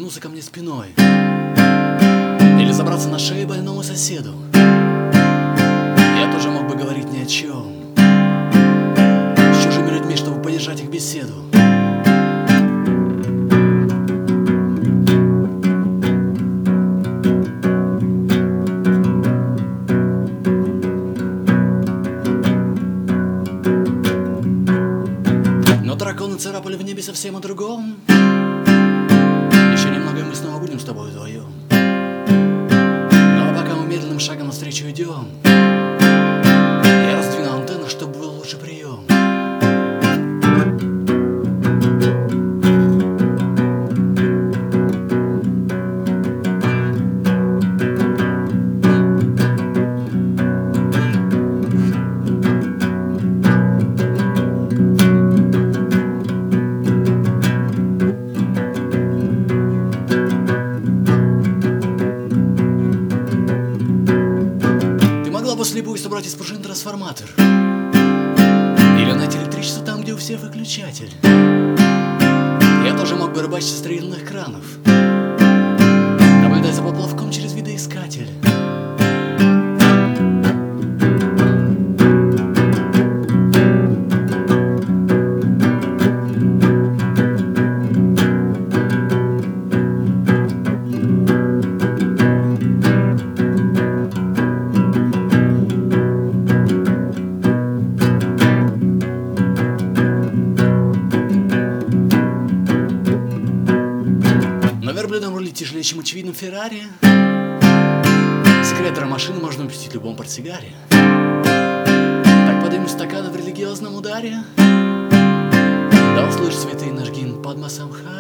повернуться ко мне спиной или забраться на шею больному соседу. Я тоже мог бы говорить ни о чем с чужими людьми, чтобы поддержать их беседу. Но драконы царапали в небе совсем о другом. Еще немного, и мы снова будем с тобой вдвоем. Но пока мы медленным шагом навстречу идем, я раздвину антенну, чтобы был лучший прием. Слепую собрать из пружин трансформатор или найти электричество там, где у всех выключатель. Я тоже мог бы рыбачить со строительных кранов, наблюдать за поплавком через видоискатель. Верблюдом рулить тяжелее, чем очевидным Феррари. Секретора машины можно упустить в любом портсигаре. Так поднимем стаканы в религиозном ударе. Да услышь святые наш гимн под Масамха.